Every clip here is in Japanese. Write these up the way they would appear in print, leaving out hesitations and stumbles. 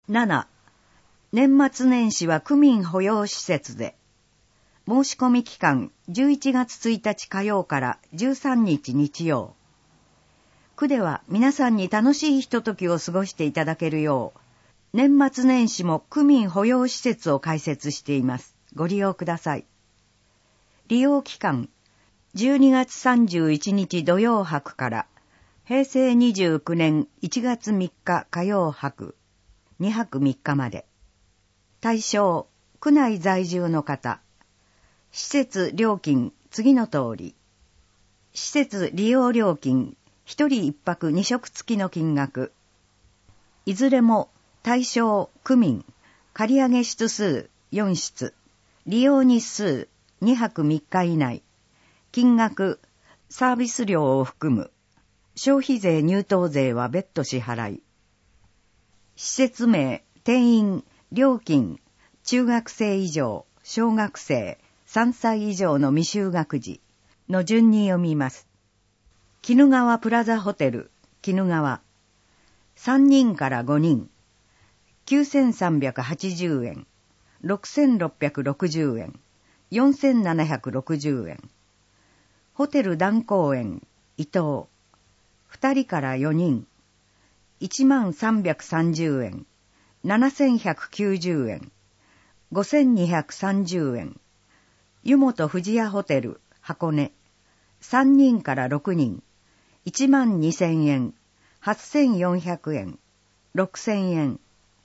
7. 年末年始は区民保養施設で。申し込み期間11月1日火曜から13日日曜。区では皆さんに楽しいひとときを過ごしていただけるよう、年末年始も区民保養施設を開設しています。ご利用ください。利用期間、12月31日土曜泊から平成29年1月3日火曜泊、2泊3日まで。対象、区内在住の方。施設料金、次の通り。施設利用料金、1人1泊2食付きの金額。いずれも対象、区民、借上室数4室、利用日数2泊3日以内。金額、サービス料を含む。消費税入湯税は別途支払い。施設名、定員、料金、中学生以上、小学生、3歳以上の未就学児の順に読みます。鬼怒川プラザホテル、鬼怒川。3人から5人。9380円、6660円、4760円。ホテル断行園、伊東。2人から4人。10330円、7190円、5230円。湯本富士屋ホテル、箱根。3人から6人。12000円、8400円、6000円。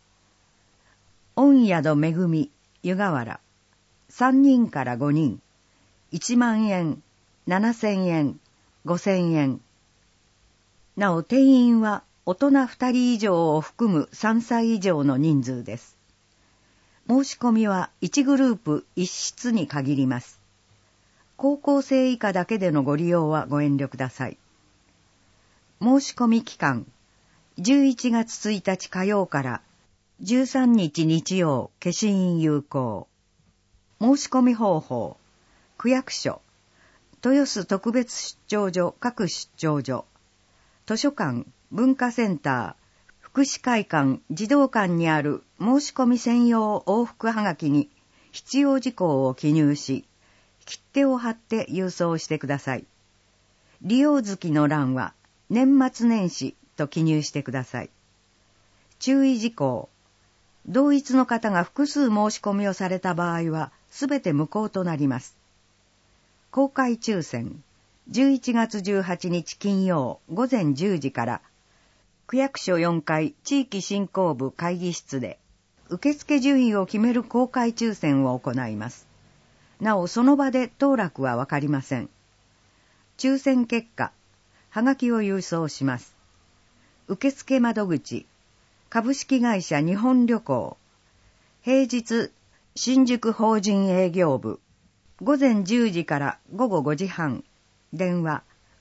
御宿めぐみ、湯河原。3人から5人。1万円、7000円、5000円。なお定員は大人2人以上を含む3歳以上の人数です。申し込みは1グループ1室に限ります。高校生以下だけでのご利用はご遠慮ください。申し込み期間、11月1日火曜から13日日曜消印有効。申し込み方法、区役所、豊洲特別出張所各出張所、図書館、文化センター、福祉会館、児童館にある申し込み専用往復はがきに必要事項を記入し、切手を貼って郵送してください。利用月の欄は年末年始と記入してください。注意事項。同一の方が複数申し込みをされた場合はすべて無効となります。公開抽選。11月18日金曜午前10時から区役所4階地域振興部会議室で受付順位を決める公開抽選を行います。なおその場で当落はわかりません。抽選結果、はがきを郵送します。受付窓口、株式会社日本旅行、平日新宿法人営業部、午前10時から午後5時半、電話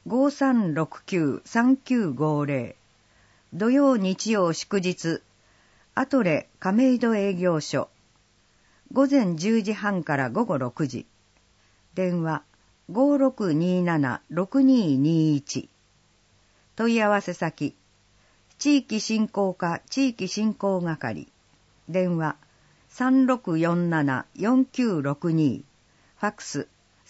5369-3950、土曜日曜祝日、アトレ亀戸営業所、午前10時半から午後6時、電話 5627-6221、問い合わせ先、地域振興課地域振興係、電話 3647-4962、ファックス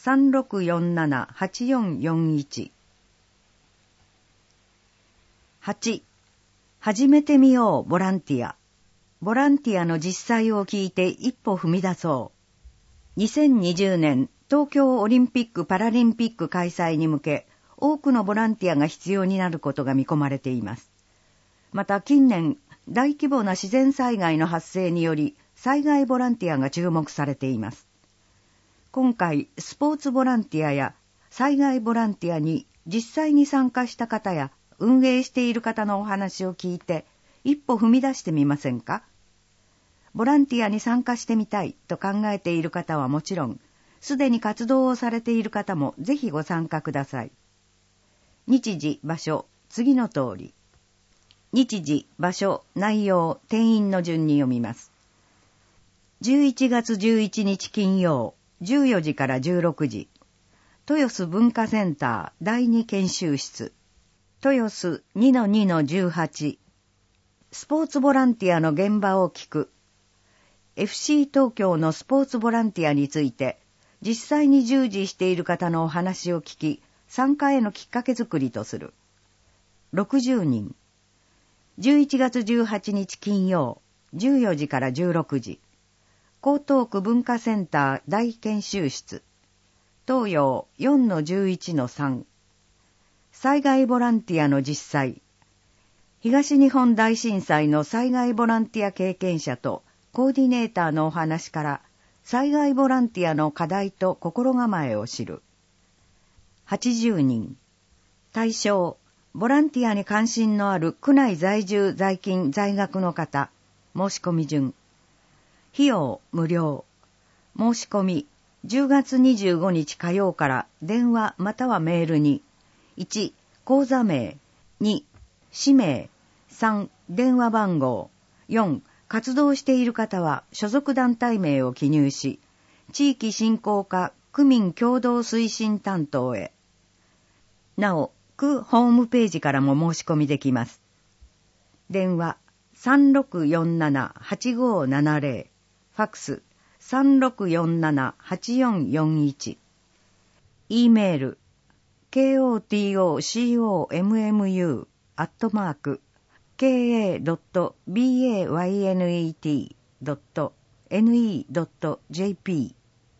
3647-8441。8. 始めてみようボランティア。ボランティアの実際を聞いて一歩踏み出そう。2020年東京オリンピック・パラリンピック開催に向け、多くのボランティアが必要になることが見込まれています。また近年、大規模な自然災害の発生により、災害ボランティアが注目されています。今回、スポーツボランティアや災害ボランティアに実際に参加した方や運営している方のお話を聞いて、一歩踏み出してみませんか？ボランティアに参加してみたいと考えている方はもちろん、すでに活動をされている方もぜひご参加ください。日時、場所、次の通り。日時、場所、内容、定員の順に読みます。11月11日金曜、14時から16時。豊洲文化センター第2研修室。豊洲 2-2-18。 スポーツボランティアの現場を聞く。FC 東京のスポーツボランティアについて、実際に従事している方のお話を聞き、参加へのきっかけ作りとする。60人。11月18日金曜、14時から16時。江東区文化センター大研修室。東洋 4-11-3。災害ボランティアの実際。東日本大震災の災害ボランティア経験者とコーディネーターのお話から災害ボランティアの課題と心構えを知る。80人。対象、ボランティアに関心のある区内在住在勤在学の方。申し込み順。費用無料。申し込み10月25日火曜から電話またはメールに1、口座名、2、氏名、3、電話番号、4、活動している方は所属団体名を記入し、地域振興課区民共同推進担当へ。なお、区ホームページからも申し込みできます。電話3647-8570、ファックス3647-8441、E メール、koto.cayanet.ne.jp。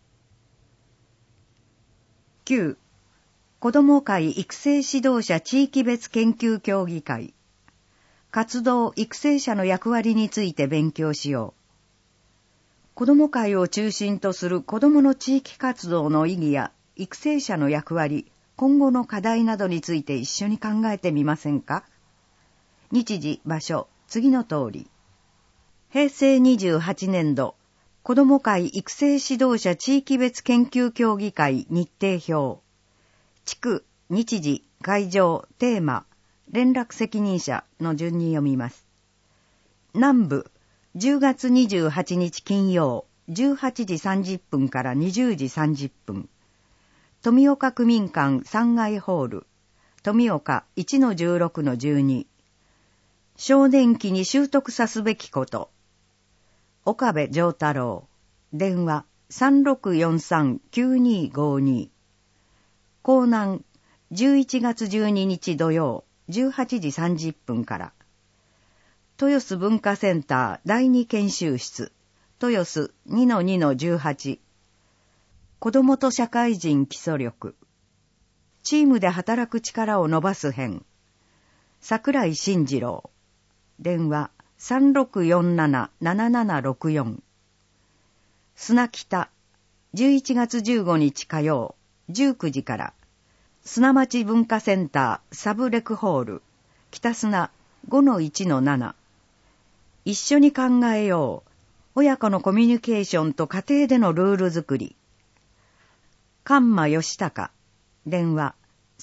9. 子ども会育成指導者地域別研究協議会。活動育成者の役割について勉強しよう。子ども会を中心とする子どもの地域活動の意義や育成者の役割、今後の課題などについて一緒に考えてみませんか？日時、場所、次の通り。平成28年度、子ども会育成指導者地域別研究協議会日程表。地区、日時、会場、テーマ、連絡責任者の順に読みます。南部、10月28日金曜、18時30分から20時30分。富岡区民館3階ホール、富岡 1-16-12。少年期に習得さすべきこと。岡部丈太郎。電話3643-9252。江南、11月12日土曜、18時30分から。豊洲文化センター第2研修室、豊洲 2-2-18。子どもと社会人基礎力。チームで働く力を伸ばす編。桜井慎次郎。電話3647-7764。砂北、11月15日火曜、19時から。砂町文化センターサブレクホール、北砂 5-1-7。一緒に考えよう。親子のコミュニケーションと家庭でのルール作り。菅間義孝。電話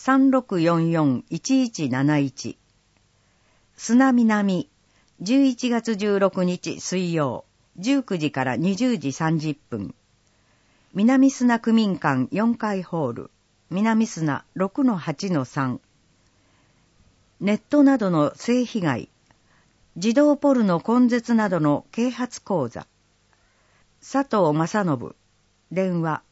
3644-1171。砂南、11月16日水曜、19時から20時30分。南砂区民館4階ホール、南砂 6-8-3。ネットなどの性被害、児童ポルノ根絶などの啓発講座。佐藤正信。電話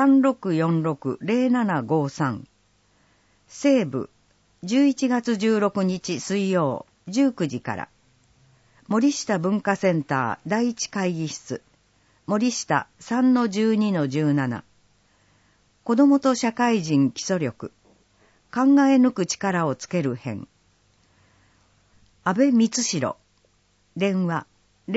3646-0753。西部、11月16日水曜、19時から。森下文化センター第一会議室、森下 3-12-17。子どもと社会人基礎力。考え抜く力をつける編。安倍光弘。電話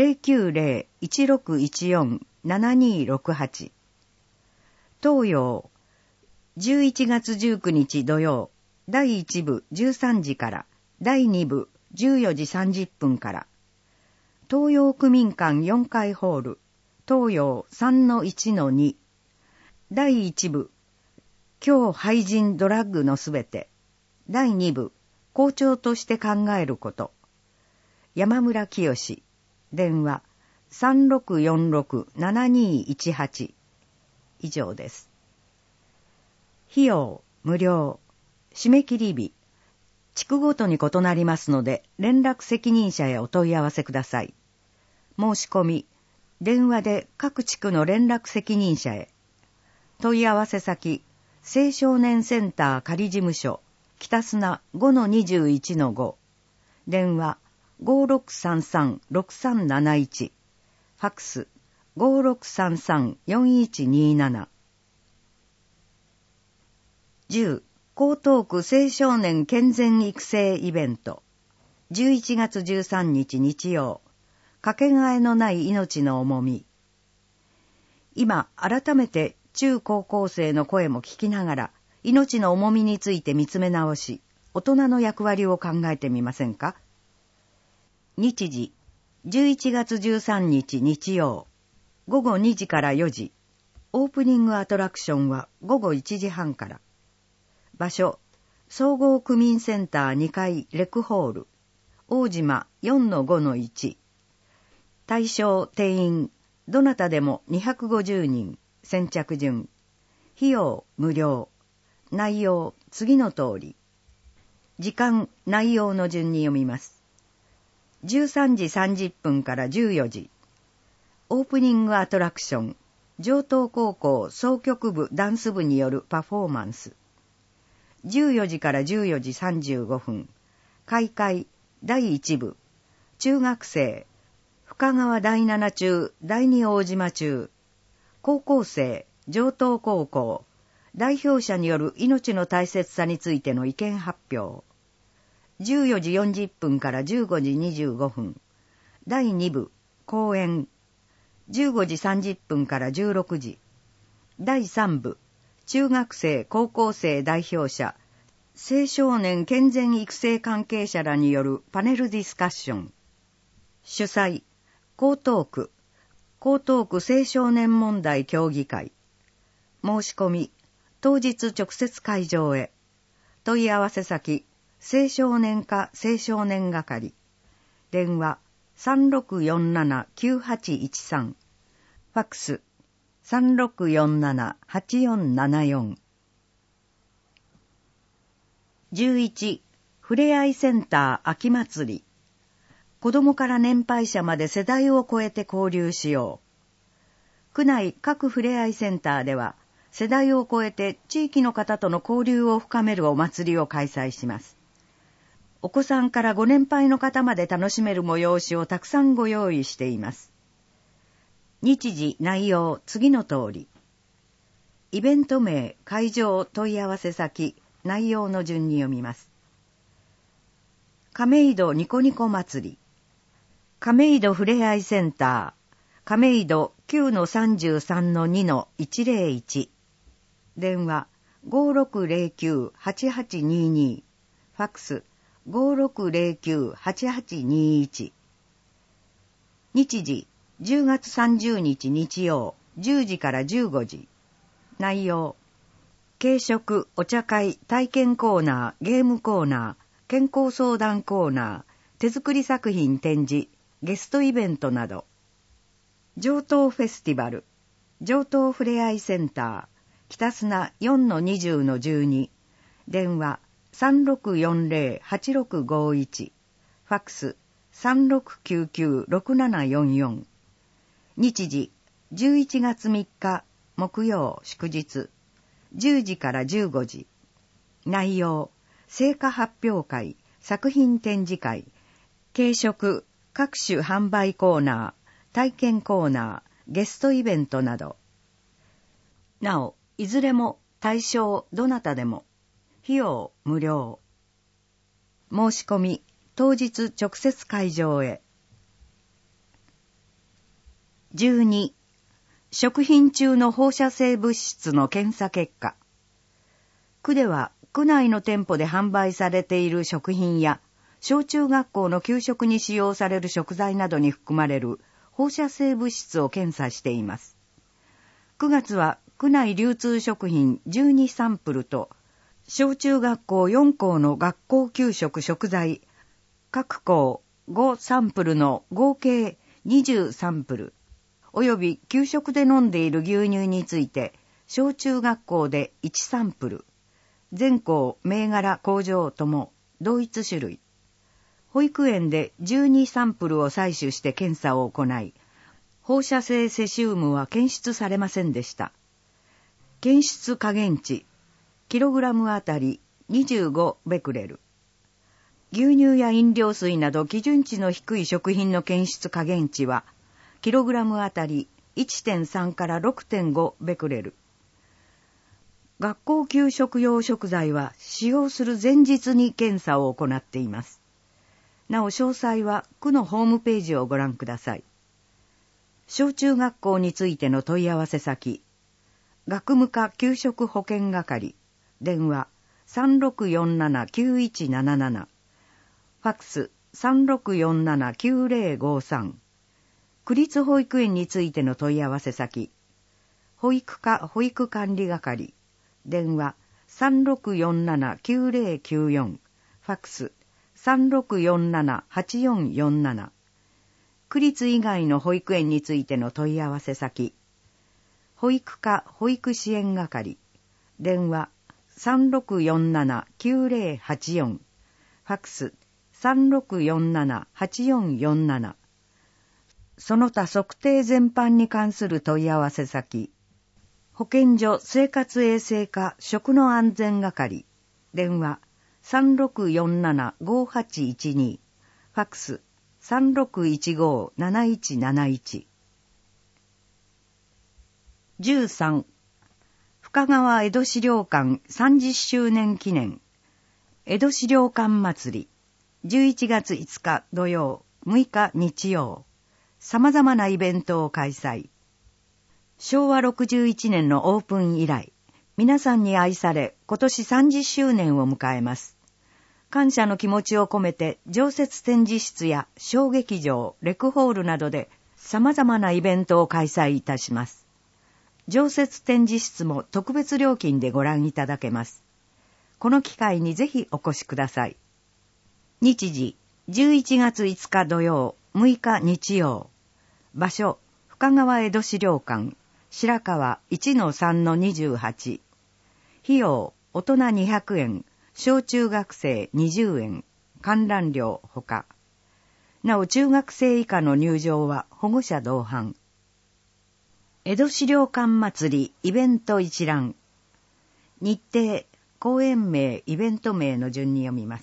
090-1614-7268。東洋、11月19日土曜、第1部13時から、第2部14時30分から。東洋区民館4階ホール、東洋 3-1-2。第1部、今日廃人ドラッグのすべて。第2部、校長として考えること。山村清。電話3646-7218。以上です。費用無料。締め切り日地区ごとに異なりますので、連絡責任者へお問い合わせください。申し込み、電話で各地区の連絡責任者へ。問い合わせ先、青少年センター仮事務所、北砂 5-21-5。電話、5633-6371。ファックス、5633-4127。10、江東区青少年健全育成イベント。11月13日日曜。かけがえのない命の重み。今、改めて中高校生の声も聞きながら、命の重みについて見つめ直し、大人の役割を考えてみませんか？日時、11月13日日曜、午後2時から4時。オープニングアトラクションは午後1時半から。場所、総合区民センター2階レクホール、大島 4-5-1。対象定員、どなたでも250人、先着順。費用無料。内容、次の通り。時間、内容の順に読みます。13時30分から14時。オープニングアトラクション、城東高校箏曲部ダンス部によるパフォーマンス。14時から14時35分。開会第1部。中学生、深川第7中、第2大島中。高校生、城東高校。代表者による命の大切さについての意見発表。14時40分から15時25分。第2部、講演。15時30分から16時。第3部、中学生、高校生代表者、青少年健全育成関係者らによるパネルディスカッション。主催、江東区青少年問題協議会。申し込み、当日直接会場へ。問い合わせ先、青少年課青少年係。電話、3647-9813。ファックス、3647-8474。11、ふれあいセンター秋祭り。子供から年配者まで世代を超えて交流しよう。区内各ふれあいセンターでは、世代を超えて地域の方との交流を深めるお祭りを開催します。お子さんからご年配の方まで楽しめる催しをたくさんご用意しています。日時、内容、次の通り。イベント名、会場、問い合わせ先、内容の順に読みます。亀戸ニコニコ祭り。亀戸ふれあいセンター。亀戸 9-33-2-101。電話、5609-8822。ファックス、5609-8821。日時、10月30日日曜、10時から15時。内容、軽食、お茶会、体験コーナー、ゲームコーナー、健康相談コーナー、手作り作品展示、ゲストイベントなど。城東フェスティバル、城東ふれあいセンター、北砂 4-20-12。電話、3640-8651。ファックス、3699-6744。日時、11月3日、木曜祝日、10時から15時。内容、成果発表会、作品展示会、軽食、各種販売コーナー、体験コーナー、ゲストイベントなど。なお、いずれも対象どなたでも、費用無料。申し込み、当日直接会場へ。12、食品中の放射性物質の検査結果。区では、区内の店舗で販売されている食品や、小中学校の給食に使用される食材などに含まれる放射性物質を検査しています。9月は区内流通食品12サンプルと、小中学校4校の学校給食食材、各校5サンプルの合計20サンプル、および給食で飲んでいる牛乳について、小中学校で1サンプル、全校銘柄工場とも同一種類。保育園で12サンプルを採取して検査を行い、放射性セシウムは検出されませんでした。検出下限値、キログラムあたり25ベクレル。牛乳や飲料水など基準値の低い食品の検出下限値は、キログラムあたり 1.3 から 6.5 ベクレル。学校給食用食材は使用する前日に検査を行っています。なお詳細は区のホームページをご覧ください。小中学校についての問い合わせ先、学務課給食保健係、電話 3647-9177、ファックス 3647-9053、区立保育園についての問い合わせ先、保育課保育管理係、電話 3647-9094、ファックス 3647-8447、区立以外の保育園についての問い合わせ先、保育課保育支援係、電話 3647-9084、ファックス 3647-8447、その他測定全般に関する問い合わせ先、保健所生活衛生課食の安全係、電話 3647-5812、ファックス 3615-7171。13. 深川江戸資料館30周年記念江戸資料館祭り、11月5日土曜、6日日曜、様々なイベントを開催。昭和61年のオープン以来、皆さんに愛され、今年30周年を迎えます。感謝の気持ちを込めて、常設展示室や小劇場、レクホールなどで様々なイベントを開催いたします。常設展示室も特別料金でご覧いただけます。この機会にぜひお越しください。日時、11月5日土曜、6日日曜。場所、深川江戸資料館、白川 1-3-28。費用、大人200円、小中学生20円、観覧料ほか。なお中学生以下の入場は保護者同伴。江戸資料館祭りイベント一覧。日程、公演名、イベント名の順に読みます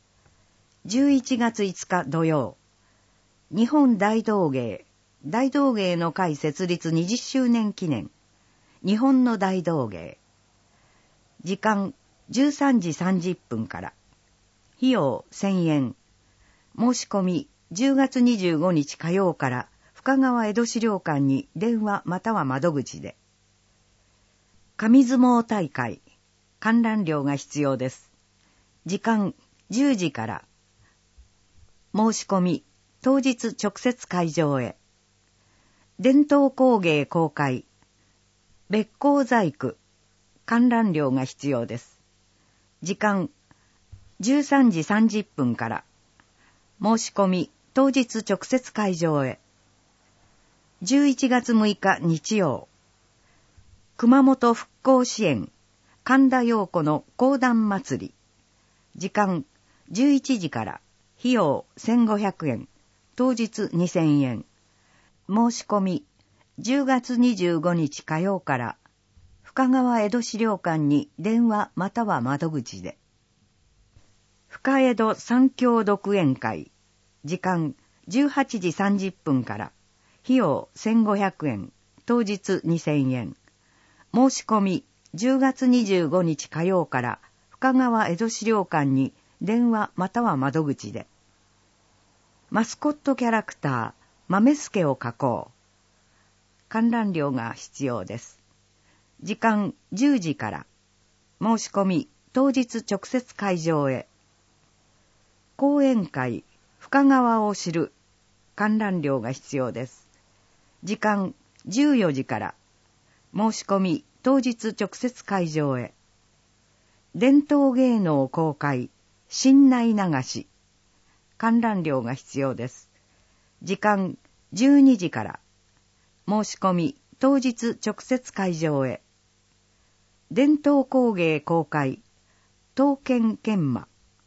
。11月5日土曜、日本大道芸の会設立20周年記念、日本の大道芸。時間、13時30分から。費用、1000円。申し込み、10月25日火曜から深川江戸資料館に電話または窓口で。紙相撲大会、観覧料が必要です。時間、10時から。申し込み、当日直接会場へ。伝統工芸公開、べっ甲細工、観覧料が必要です。時間、13時30分から。申し込み、当日直接会場へ。11月6日日曜、熊本復興支援、神田陽子の講談祭り。時間、11時から。費用1500円、当日2000円。申し込み、10月25日火曜から、深川江戸資料館に電話または窓口で。深江戸三協独演会、時間18時30分から、費用1500円、当日2000円。申し込み、10月25日火曜から、深川江戸資料館に電話または窓口で。マスコットキャラクター、豆助を描こう。観覧料が必要です。時間10時から。申し込み、当日直接会場へ。講演会、深川を知る。観覧料が必要です。時間14時から。申し込み、当日直接会場へ。伝統芸能公開、新内流し。観覧料が必要です。時間12時から。申し込み、当日直接会場へ。伝統工芸公開、刀剣研磨。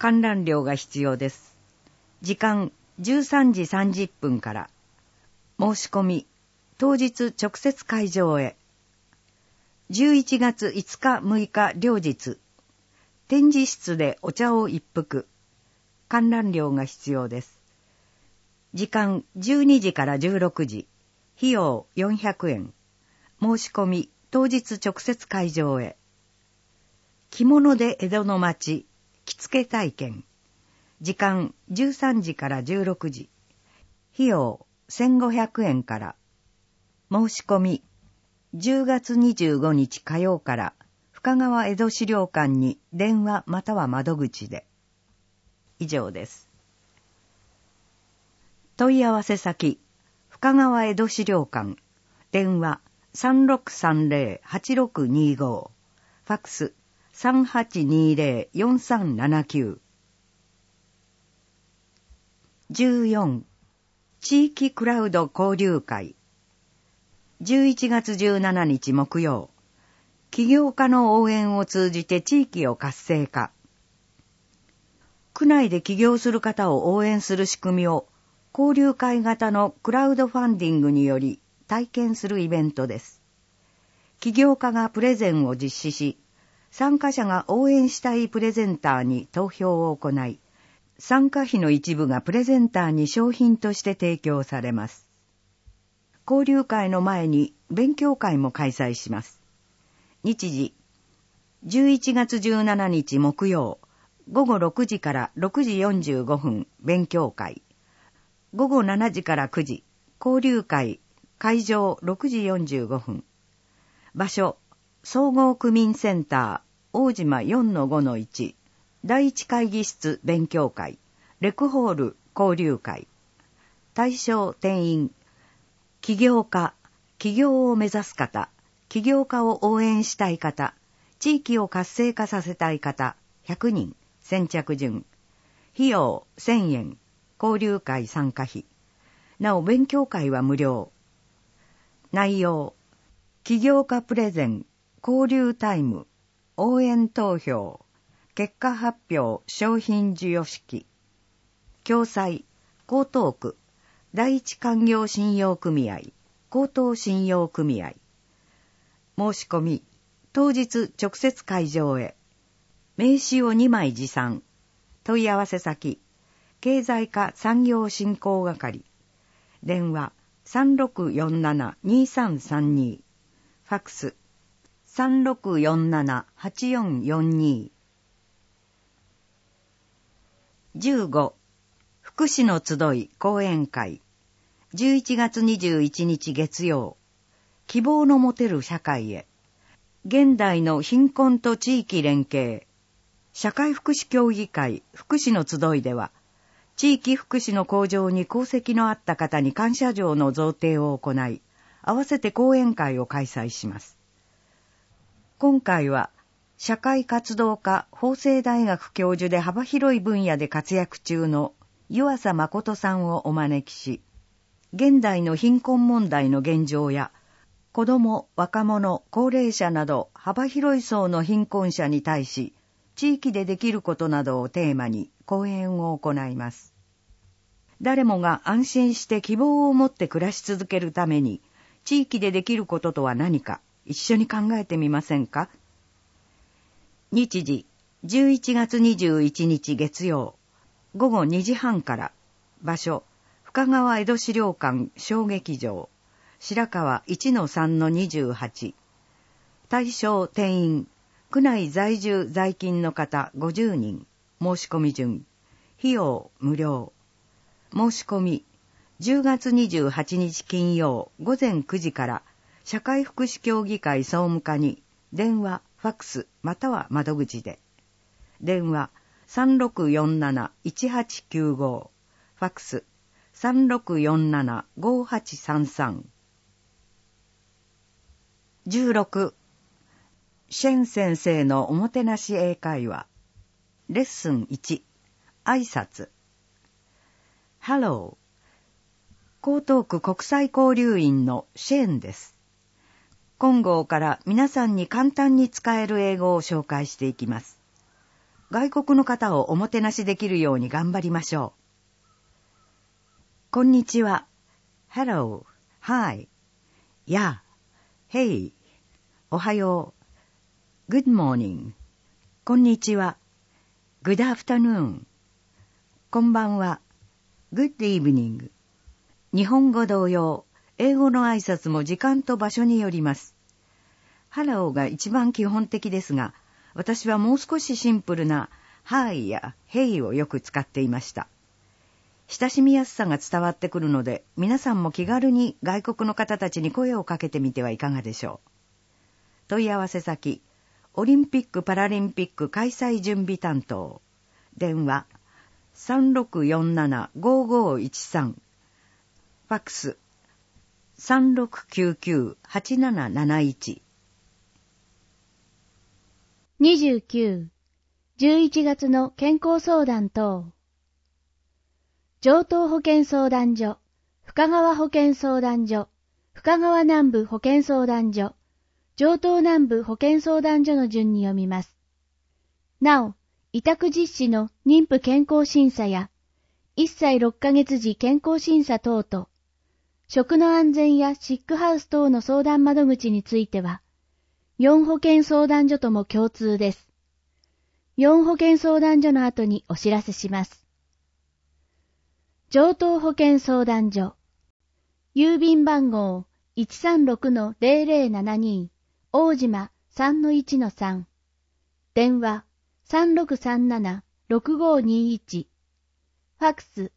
観覧料が必要です。時間13時30分から。申し込み、当日直接会場へ。11月5日6日両日。展示室でお茶を一服。観覧料が必要です。時間12時から16時。費用400円。申し込み、当日直接会場へ。着物で江戸の町、着付け体験。時間13時から16時。費用1500円から。申し込み、10月25日火曜から深川江戸資料館に電話または窓口で。以上です。問い合わせ先、深川江戸資料館、電話 3630-8625、ファックス 3820-4379。14、地域クラウド交流会。11月17日木曜、起業家の応援を通じて地域を活性化。区内で起業する方を応援する仕組みを交流会型のクラウドファンディングにより体験するイベントです。起業家がプレゼンを実施し、参加者が応援したいプレゼンターに投票を行い、参加費の一部がプレゼンターに商品として提供されます。交流会の前に勉強会も開催します。日時、11月17日木曜、午後6時から6時45分勉強会。午後7時から9時、交流会、会場6時45分。場所、総合区民センター、大島 4-5-1、第一会議室勉強会、レクホール交流会。対象定員、起業家、起業を目指す方、起業家を応援したい方、地域を活性化させたい方、100人、先着順。費用1000円、交流会参加費。なお勉強会は無料。内容、起業家プレゼン、交流タイム、応援投票、結果発表、商品授与式。共催、江東区、第一勧業信用組合、江東信用組合。申し込み、当日直接会場へ。名刺を2枚持参。問い合わせ先、経済課産業振興係。電話3647-2332。ファックス3647-8442。15、福祉の集い講演会。11月21日月曜。希望の持てる社会へ。現代の貧困と地域連携。社会福祉協議会福祉の集いでは、地域福祉の向上に功績のあった方に感謝状の贈呈を行い、合わせて講演会を開催します。今回は、社会活動家法政大学教授で幅広い分野で活躍中の湯浅誠さんをお招きし、現代の貧困問題の現状や、子ども、若者、高齢者など幅広い層の貧困者に対し、地域でできることなどをテーマに講演を行います。誰もが安心して希望を持って暮らし続けるために、地域でできることとは何か、一緒に考えてみませんか？日時、11月21日月曜、午後2時半から、場所、深川江戸資料館小劇場、白川 1-3-28。対象定員、区内在住在勤の方50人。申し込み順。費用無料。申し込み、10月28日金曜午前9時から社会福祉協議会総務課に電話、ファックスまたは窓口で。電話3647-1895。ファックス3647-5833。16、シェン先生のおもてなし英会話。レッスン1、挨拶。Hello。江東区国際交流員のシェーンです。今号から皆さんに簡単に使える英語を紹介していきます。 外国の方をおもてなしできるように頑張りましょう。こんにちは。Hello, Hi, Yeah, Hey, おはよう。Good morning. こんにちは。Good afternoon. こんばんは。Good evening. 日本語同様、英語の挨拶も時間と場所によります。Hello が一番基本的ですが、私はもう少しシンプルな Hi や Hey をよく使っていました。親しみやすさが伝わってくるので、皆さんも気軽に外国の方たちに声をかけてみてはいかがでしょう。問い合わせ先、オリンピック・パラリンピック開催準備担当。電話、3647-5513。ファックス、3699-8771。 29、11月の健康相談等。城東保健相談所、深川保健相談所、深川南部保健相談所、城東南部保健相談所の順に読みます。なお、委託実施の妊婦健康審査や、1歳6ヶ月時健康審査等と、食の安全やシックハウス等の相談窓口については、4保健相談所とも共通です。4保健相談所の後にお知らせします。城東保健相談所。郵便番号 136-0072 大島 3-1-3。電話 3637-6521。ファックス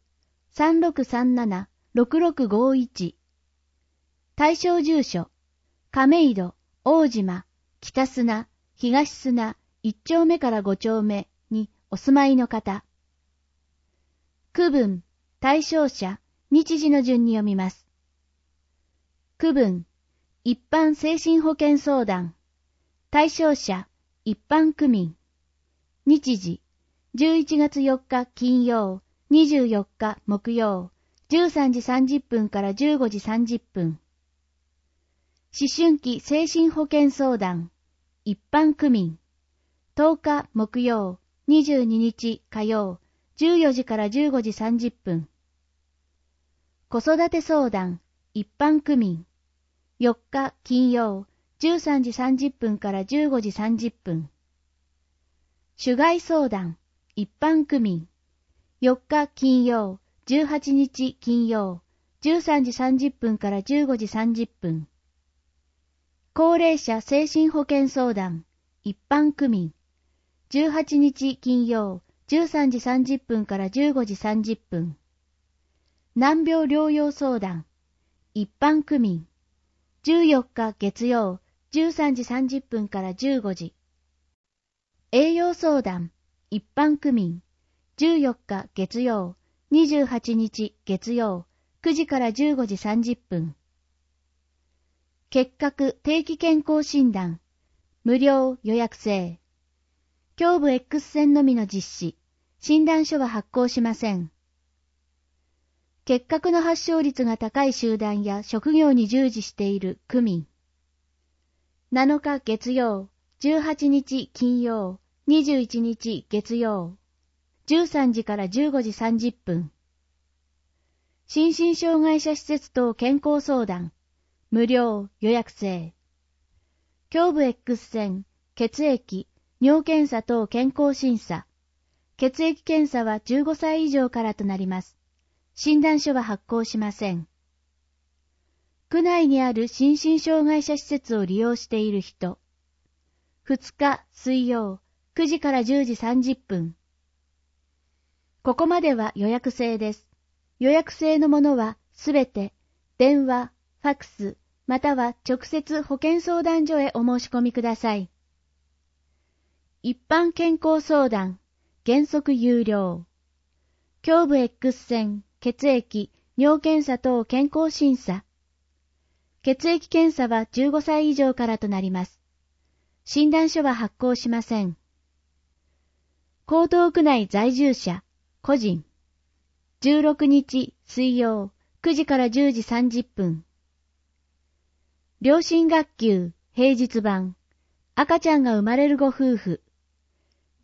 3637-6651。対象住所、亀戸、大島、北砂、東砂、1丁目から5丁目にお住まいの方。区分、対象者、日時の順に読みます。区分、一般精神保健相談。対象者、一般区民。日時、11月4日金曜、24日木曜、13時30分から15時30分。思春期精神保健相談、一般区民。10日木曜、22日火曜、14時から15時30分。子育て相談、一般区民。4日金曜、13時30分から15時30分。種害相談、一般区民。4日金曜、18日金曜、13時30分から15時30分。高齢者精神保健相談、一般区民。18日金曜、13時30分から15時30分。難病療養相談、一般区民。14日月曜、13時30分から15時。栄養相談、一般区民。14日月曜、28日月曜、9時から15時30分。結核定期健康診断、無料予約制。胸部 X 線のみの実施、診断書は発行しません。結核の発症率が高い集団や職業に従事している区民。7日月曜、18日金曜、21日月曜、13時から15時30分。心身障害者施設等健康相談、無料予約制。胸部 X 線、血液、尿検査等健康審査。血液検査は15歳以上からとなります。診断書は発行しません。区内にある心身障害者施設を利用している人。2日水曜、9時から10時30分。ここまでは予約制です。予約制のものはすべて電話、ファックス、または直接保健相談所へお申し込みください。一般健康相談、原則有料。胸部 X 線、血液、尿検査等健康審査。血液検査は15歳以上からとなります。診断書は発行しません。江東区内在住者、個人。16日水曜、9時から10時30分。両親学級、平日版。赤ちゃんが生まれるご夫婦。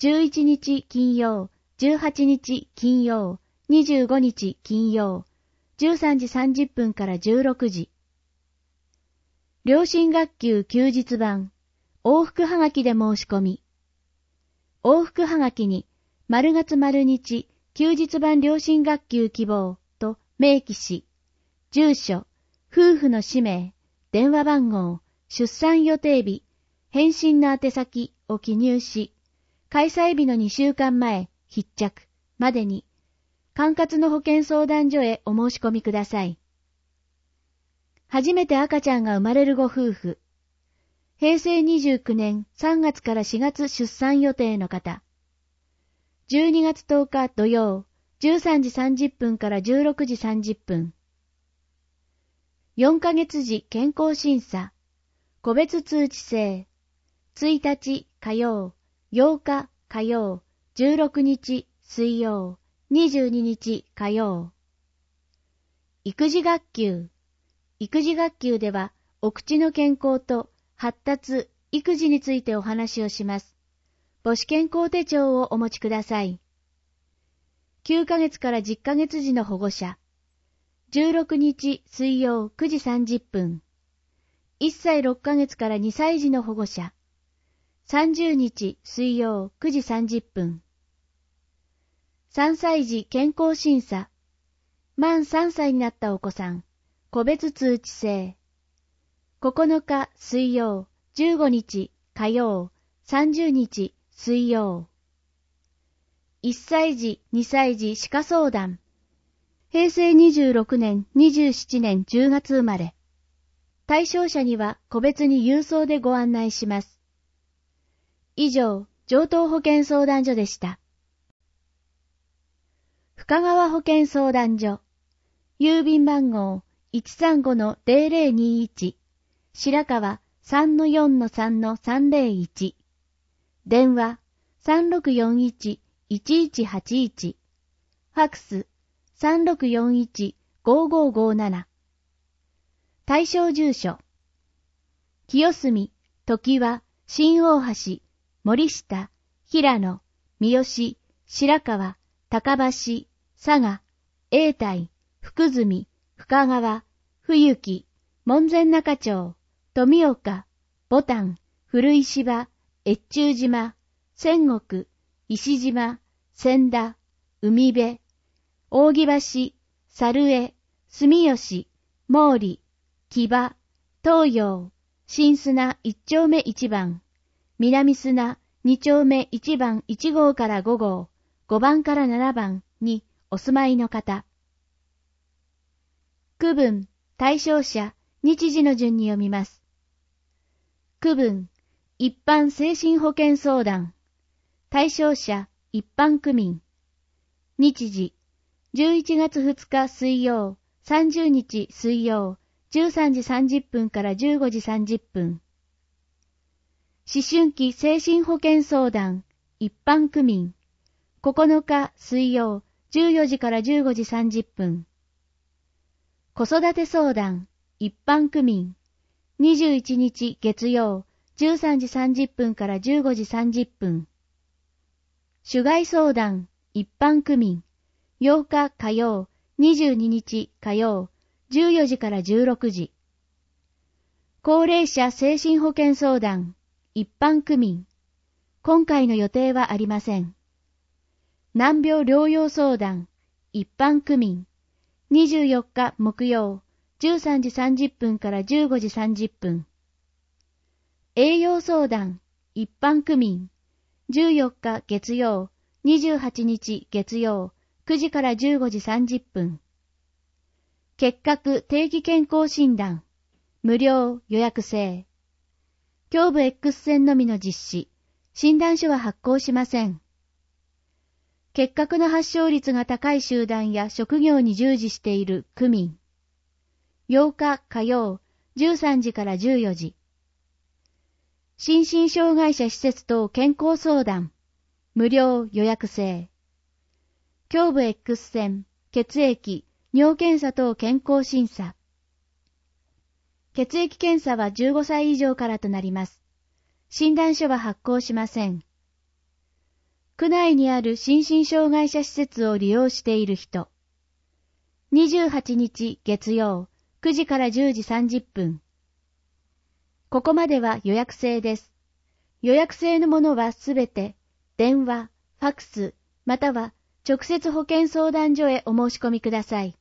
11日金曜、18日金曜、25日金曜、13時30分から16時。良心学級休日版、往復はがきで申し込み。往復はがきに、丸月丸日、休日版良心学級希望と明記し、住所、夫婦の氏名、電話番号、出産予定日、返信の宛先を記入し、開催日の2週間前、必着までに、管轄の保健相談所へお申し込みください。初めて赤ちゃんが生まれるご夫婦。平成29年3月から4月出産予定の方。12月10日土曜、13時30分から16時30分。4ヶ月時健康審査。個別通知制。1日火曜、8日火曜、16日水曜、22日火曜。育児学級。育児学級では、お口の健康と発達、育児についてお話をします。母子健康手帳をお持ちください。9ヶ月から10ヶ月時の保護者。16日水曜9時30分。1歳6ヶ月から2歳児の保護者。30日水曜9時30分。3歳児健康審査。満3歳になったお子さん。個別通知制。9日水曜、15日火曜、30日水曜。1歳児、2歳児歯科相談。平成26年、27年10月生まれ。対象者には個別に郵送でご案内します。以上、城東保健相談所でした。深川保健相談所。郵便番号 135-0021 白川 3-4-3-301 電話 3641-1181 ファクス 3641-5557 対象住所清澄、常盤、新大橋、森下、平野、三好、白川、高橋、佐賀、永代、福住、深川、冬木、門前仲町、富岡、牡丹、古石芝、越中島、仙石、石島、千田、海辺、扇橋、猿江、住吉、毛利、木場、東洋、新砂1丁目1番、南砂2丁目1番1号から5号、5番から7番にお住まいの方。区分、対象者、日時の順に読みます。区分、一般精神保健相談。対象者、一般区民。日時、11月2日水曜、30日水曜、13時30分から15時30分。思春期精神保健相談、一般区民。9日水曜、14時から15時30分。子育て相談、一般区民。21日月曜、13時30分から15時30分。種害相談、一般区民。8日火曜、22日火曜、14時から16時。高齢者精神保健相談、一般区民。今回の予定はありません。難病療養相談、一般区民。24日木曜、13時30分から15時30分。栄養相談、一般区民。14日月曜、28日月曜、9時から15時30分。結核定期健康診断、無料予約制。胸部 X 線のみの実施、診断書は発行しません。結核の発症率が高い集団や職業に従事している区民。8日火曜、13時から14時。心身障害者施設等健康相談、無料予約制。胸部 X 線、血液、尿検査等健康審査。血液検査は15歳以上からとなります。診断書は発行しません。 区内にある心身障害者施設を利用している人。28日月曜9時から10時30分。ここまでは予約制です。予約制のものはすべて電話、ファクス、または直接保健相談所へお申し込みください。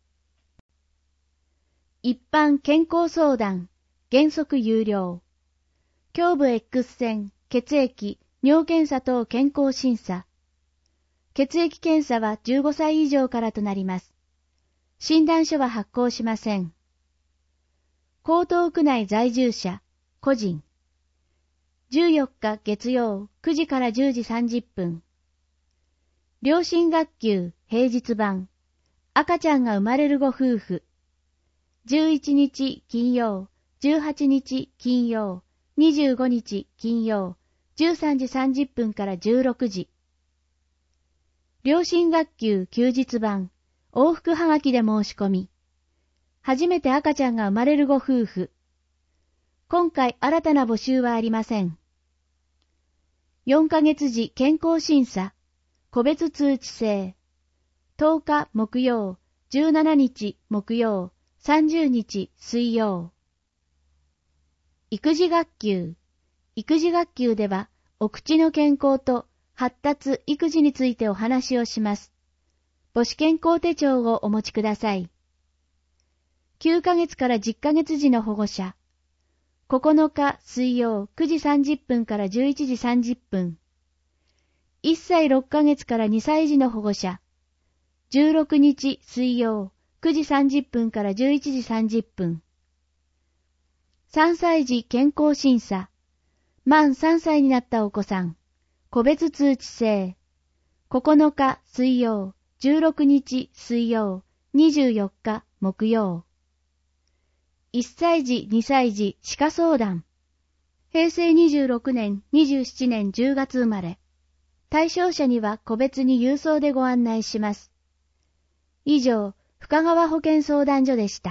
一般健康相談、原則有料。胸部 X 線、血液、尿検査等健康審査。血液検査は15歳以上からとなります。診断書は発行しません。江東区内在住者、個人。14日月曜9時から10時30分。良心学級平日版。赤ちゃんが生まれるご夫婦。11日金曜、18日金曜、25日金曜、13時30分から16時。良心学級休日版。往復はがきで申し込み。初めて赤ちゃんが生まれるご夫婦。今回新たな募集はありません。4ヶ月時健康審査。個別通知制。10日木曜、17日木曜、30日水曜。育児学級。育児学級では、お口の健康と発達育児についてお話をします。母子健康手帳をお持ちください。9ヶ月から10ヶ月時の保護者。9日水曜9時30分から11時30分。1歳6ヶ月から2歳児の保護者。16日水曜9時30分から11時30分。3歳児健康審査。満3歳になったお子さん。個別通知制。9日水曜、16日水曜、24日木曜。1歳児、2歳児歯科相談。平成26年、27年10月生まれ。対象者には個別に郵送でご案内します。以上、深川保健相談所でした。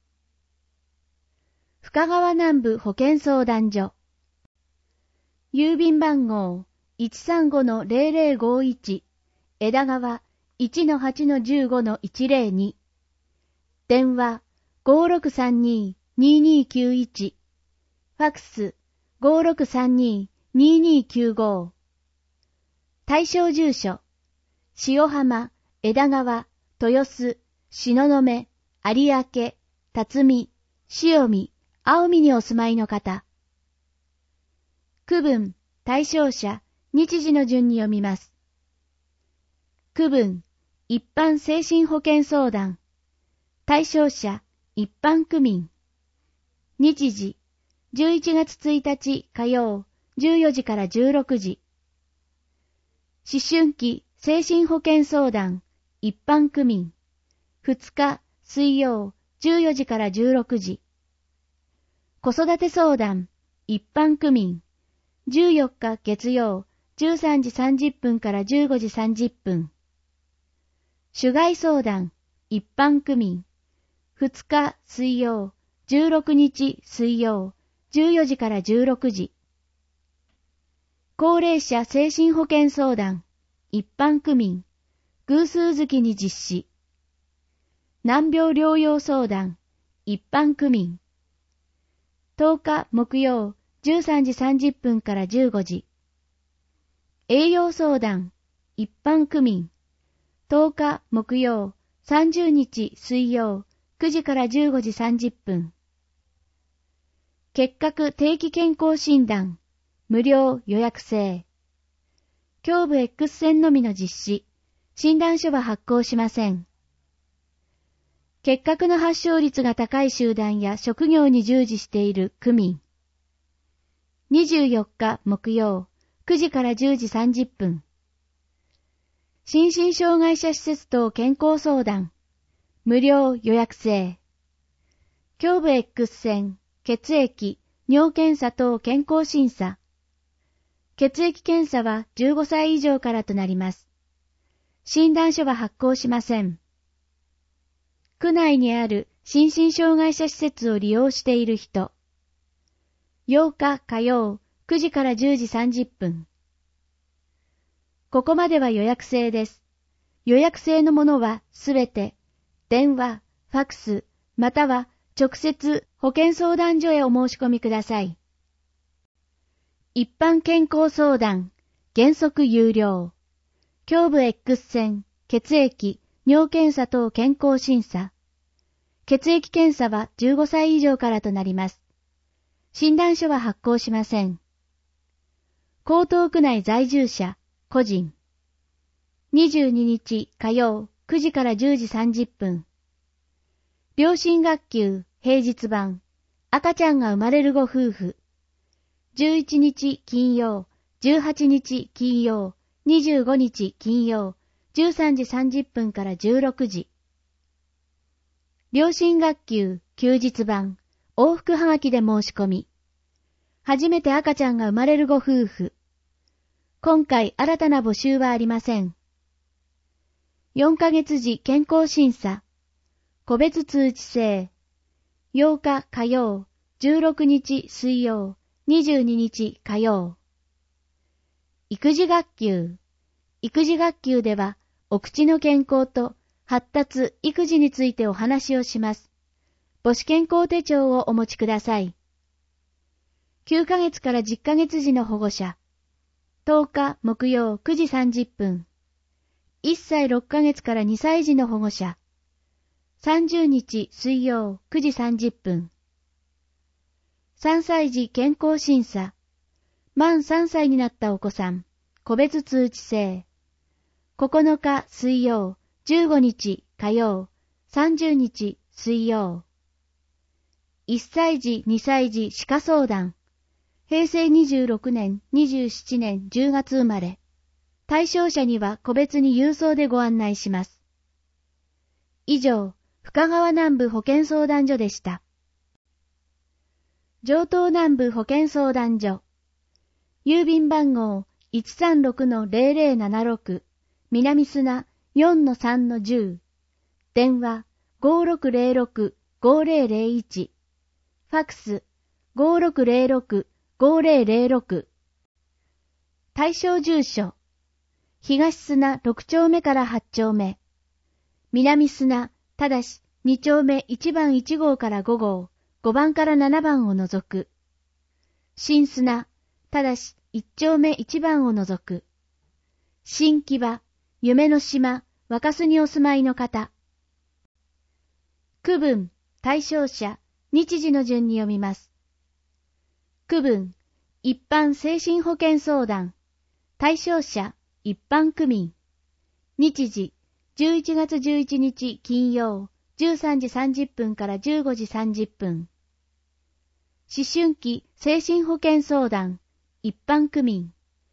深川南部保健相談所。郵便番号 135-0051 枝川 1-8-15-102 電話 5632-2291 ファクス 5632-2295対象住所塩浜、枝川、豊洲、東雲、有明、辰巳、塩見、青海にお住まいの方。区分、対象者、日時の順に読みます。区分、一般精神保健相談。対象者、一般区民。日時、11月1日火曜、14時から16時。思春期精神保健相談、一般区民。2日、水曜、14時から16時。子育て相談、一般区民。14日月曜、13時30分から15時30分。種害相談、一般区民。2日水曜、16日水曜、14時から16時。高齢者精神保健相談、一般区民。偶数月に実施。難病療養相談、一般区民。10日木曜、13時30分から15時。栄養相談、一般区民。10日木曜、30日水曜、9時から15時30分。結核定期健康診断、無料予約制。胸部 X 線のみの実施、診断書は発行しません。結核の発症率が高い集団や職業に従事している区民。24日木曜、9時から10時30分。心身障害者施設等健康相談、無料予約制。胸部 X 線、血液、尿検査等健康審査。血液検査は15歳以上からとなります。診断書は発行しません。区内にある心身障害者施設を利用している人。8日火曜9時から10時30分。 ここまでは予約制です。予約制のものはすべて、電話、ファクス、または直接保健相談所へお申し込みください。一般健康相談、原則有料。胸部 X 線、血液、尿検査等健康審査。血液検査は15歳以上からとなります。診断書は発行しません。江東区内在住者、個人。22日火曜9時から10時30分。両親学級平日版。赤ちゃんが生まれるご夫婦。11日金曜、18日金曜、25日金曜、13時30分から16時。両親学級休日版。往復はがきで申し込み。初めて赤ちゃんが生まれるご夫婦。今回新たな募集はありません。4ヶ月時健康審査。個別通知制。8日火曜、16日水曜、22日火曜。育児学級。育児学級では、お口の健康と発達、育児についてお話をします。母子健康手帳をお持ちください。9ヶ月から10ヶ月時の保護者。10日木曜9時30分。1歳6ヶ月から2歳児の保護者。30日水曜9時30分。3歳児健康審査。満3歳になったお子さん。個別通知制。9日水曜、15日火曜、30日水曜。1歳児、2歳児歯科相談。平成26年、27年10月生まれ。対象者には個別に郵送でご案内します。以上、深川南部保健相談所でした。城東南部保健相談所。郵便番号 136-0076 南砂 4-3-10 電話 5606-5001 ファクス 5606-5006 対象住所東砂6丁目から8丁目南砂ただし2丁目1番1号から5号5番から7番を除く新砂ただし1丁目1番を除く新木場夢の島若洲にお住まいの方区分対象者日時の順に読みます。区分一般精神保健相談対象者一般区民日時11月11日金曜13時30分から15時30分思春期精神保健相談一般区民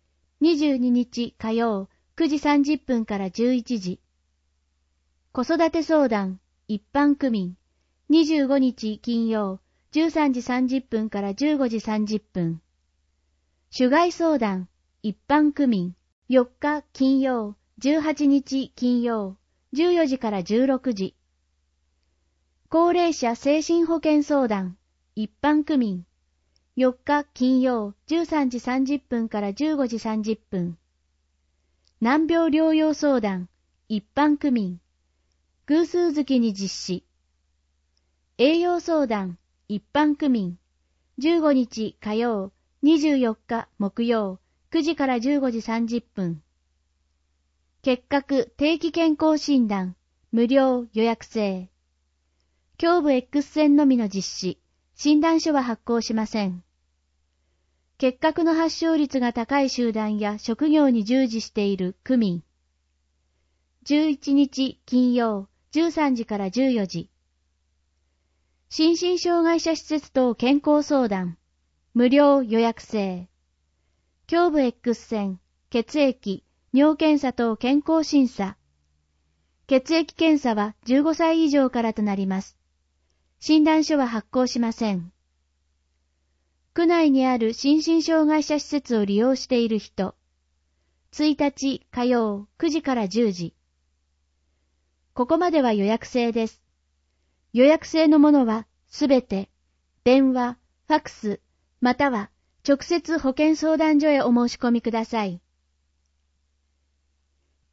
22日火曜9時30分から11時子育て相談一般区民25日金曜13時30分から15時30分種害相談一般区民4日金曜18日金曜14時から16時高齢者精神保健相談一般区民4日金曜13時30分から15時30分難病療養相談一般区民偶数月に実施栄養相談一般区民15日火曜24日木曜9時から15時30分結核定期健康診断無料予約制胸部 X 線のみの実施診断書は発行しません。結核の発症率が高い集団や職業に従事している区民。11日金曜13時から14時。心身障害者施設等健康相談。無料予約制。胸部 X 線、血液、尿検査等健康審査。血液検査は15歳以上からとなります。診断書は発行しません。区内にある心身障害者施設を利用している人。1日火曜9時から10時。ここまでは予約制です。予約制のものはすべて電話、ファクス、または直接保健相談所へお申し込みください。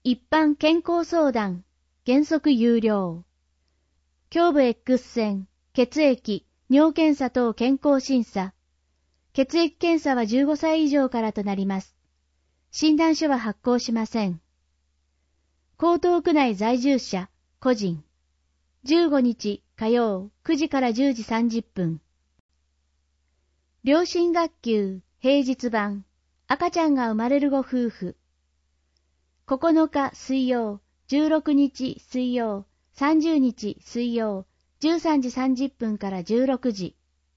一般健康相談、原則有料。胸部 X 線、血液、尿検査等健康審査。血液検査は15歳以上からとなります。診断書は発行しません。江東区内在住者、個人。15日火曜9時から10時30分。両親学級平日版。赤ちゃんが生まれるご夫婦。9日水曜、16日水曜、30日水曜、13時30分から16時。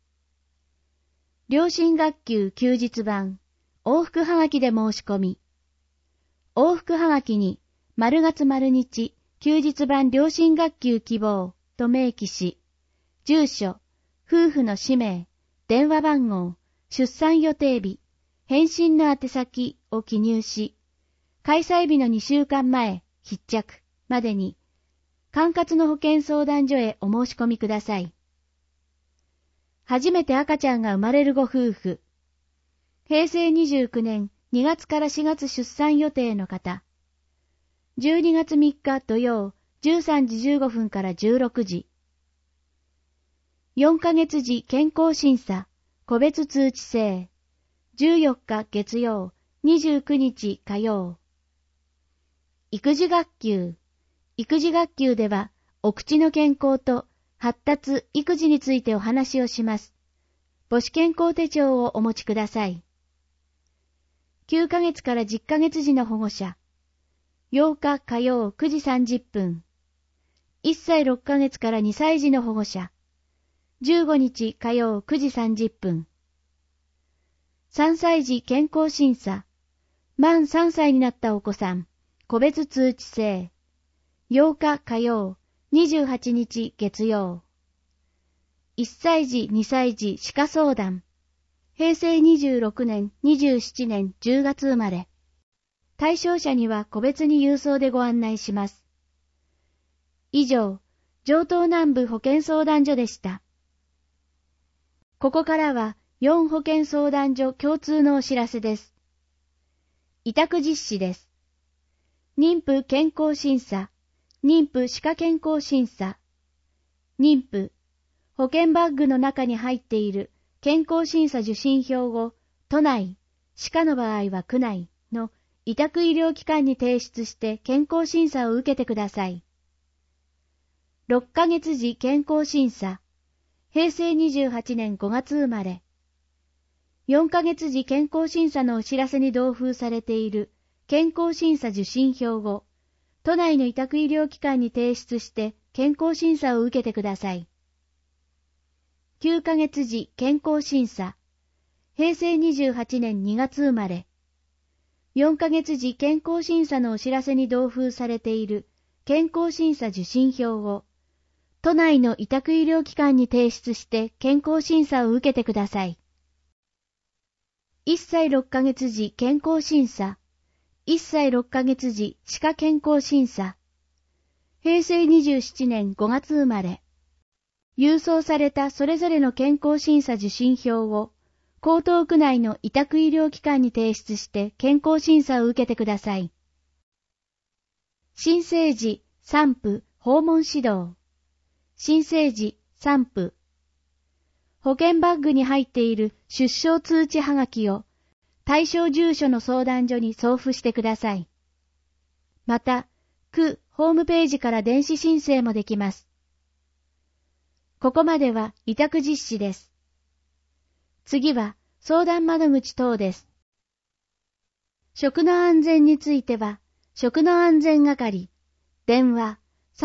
両親学級休日版。往復はがきで申し込み。往復はがきに、丸月丸日、休日版両親学級希望と明記し、住所、夫婦の氏名、電話番号、出産予定日、返信の宛先を記入し、開催日の2週間前、必着までに、管轄の保健相談所へお申し込みください。初めて赤ちゃんが生まれるご夫婦。平成29年2月から4月出産予定の方。12月3日土曜13時15分から16時。4ヶ月時健康審査、個別通知制。14日月曜、29日火曜。育児学級。育児学級では、お口の健康と発達、育児についてお話をします。母子健康手帳をお持ちください。9ヶ月から10ヶ月時の保護者。8日火曜9時30分。1歳6ヶ月から2歳児の保護者。15日火曜9時30分。3歳児健康審査。満3歳になったお子さん。個別通知制。8日火曜、28日月曜。1歳児2歳児歯科相談。平成26年27年10月生まれ。対象者には個別に郵送でご案内します。以上、城東南部保健相談所でした。ここからは4保健相談所共通のお知らせです。委託実施です。妊婦健康審査、妊婦歯科健康審査、妊婦、保健バッグの中に入っている健康審査受診票を都内、歯科の場合は区内の委託医療機関に提出して健康審査を受けてください。6ヶ月時健康審査、平成28年5月生まれ。4ヶ月時健康審査のお知らせに同封されている健康審査受診票を都内の委託医療機関に提出して健康審査を受けてください。9ヶ月時健康審査、平成28年2月生まれ。4ヶ月時健康審査のお知らせに同封されている健康審査受診票を都内の委託医療機関に提出して健康審査を受けてください。1歳6ヶ月時健康審査、1歳6ヶ月時歯科健康審査、平成27年5月生まれ。郵送されたそれぞれの健康審査受診票を江東区内の委託医療機関に提出して健康審査を受けてください。新生児、産婦、訪問指導。新生児、産婦。保健バッグに入っている出生通知はがきを対象住所の相談所に送付してください。また、区ホームページから電子申請もできます。ここまでは委託実施です。次は相談窓口等です。食の安全については、食の安全係、電話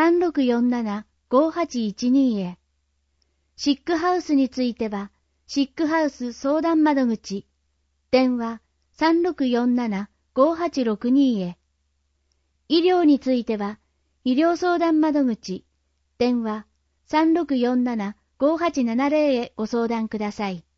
3647-5812 へ。シックハウスについては、シックハウス相談窓口、電話 3647-5862 へ。医療については、医療相談窓口、電話 3647-5870 へご相談ください。